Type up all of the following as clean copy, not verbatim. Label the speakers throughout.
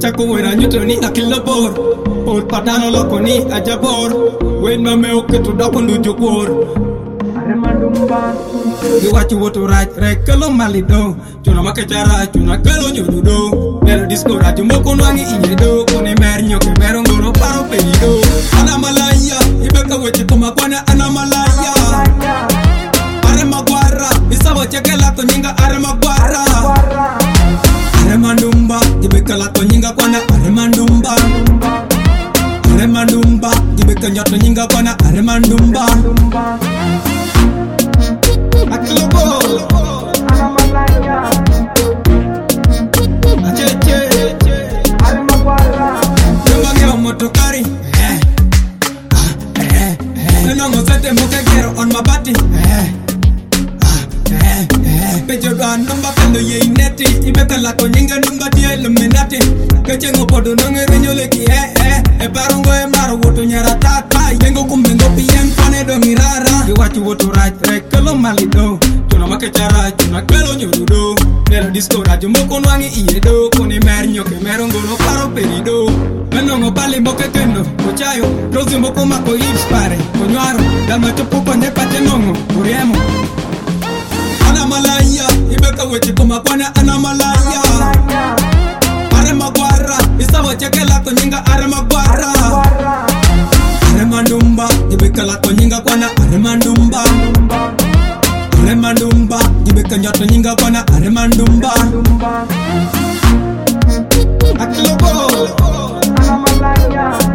Speaker 1: Chako wera nyuto ni akilo bor Ol patano loko ni ajabor Wen mame oke to dako ndujo bor Giwachi woto rach rekelo malido Chuna makechara chuna kelo nyodudo Mero disco racho moko nwangi inyedo Kone mer nyoke mero ngoro paro pedido Anamalaya ibeka weche kumakwana anamalaya Aremagwara isawa chekela konyinga aremagwara Aremandumba ibeka la konyinga kwana aremandumba Aremandumba ibeka nyoto nyinga kwana aremandumba Akilobo Anamalaya Acheche Aremagwara Yomageo motokari Nenongo sete mokegero on mabati Pejo doa numba kendo ye ineti Ibeka lako nyinga numba die luminati Kechengo podo nongere nyoleki E barongo e maro woto nyara tata Yengo kumengo piyem kone do mirara Giwachi woto rach rekelo malido Chuna makechara chuna kelo nyodudo Nero disco rajo moko nwangi iyedo Kone mer nyoke mero ngono paro perido Menongo bali moke kendo Kochayo rozi moko mako hips pare Konywaro dalma chopo konye pate nongo Uriemo Anamalaya ibeka weche kumakwana anamalaya Aremagwara isawa chekela konyinga aremagwara Aremandumba ibeka la konyinga kwana aremandumba Aremandumba ibeka nyoto nyinga kwana aremandumba Akilobo Anamalaya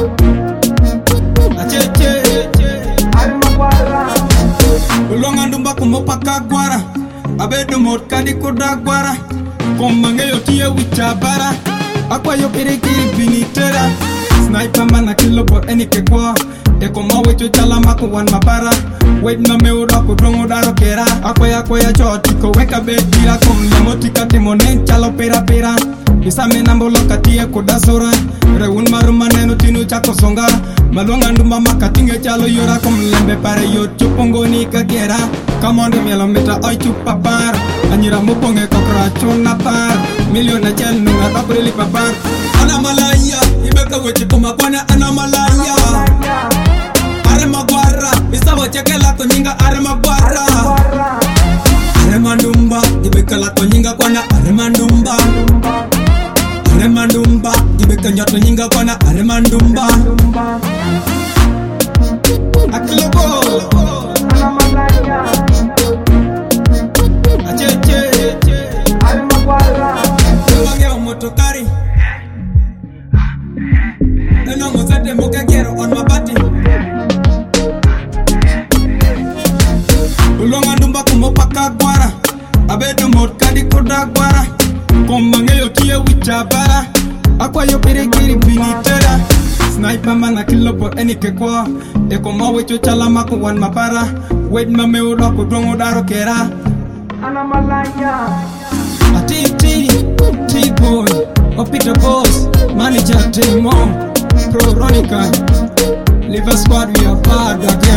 Speaker 1: Acheche Aremagwara Ulongandumba kumopaka gwara Abedo mot kadi koda gwara Komangeyo tiye wichabara Akwayo pirikiri binitera Sniper mana kilo bot enike kwa Eko mawecho chala mako wan mabara Wait na me ura kudrongo daro kera Akwaya choti ko weka bedira Kom lemotika timonen chalo pera Isame nambo lokatie koda sora Reun maruma neno tinu chako songa Malonga ndumba makatinge chalo yora Kom lembe pare yo chupongo ni kagera Kamondo mielo mita oi chupapar Anyira muponge kokra chuna par Miliona chel nunga tabrili papar Anamalaya ibeka weche kumakwana anamalaya Aremagwara isawa chekela konyinga aremagwara Aremandumba ibeka la konyinga kwana aremandumba Aremandumba ibeka nyoto nyinga kwana aremandumba Akilobo Anamalaya Acheche Aremagwara Yomageo motokari Nenongo sete mokegero on mabati Ulongandumba kumopaka gwara Abedo mot kadi koda gwara Komangeyo tiye wichabara Akwayo pirikiri binitera Sniper mana kilo bot enike kwa Eko mawecho chala mako wan mabara Wait mame ura kudrongo daro kera Anamalaya T-Boy Opita Boss Manager T-Mo Pro Ronica Liver Squad we are bad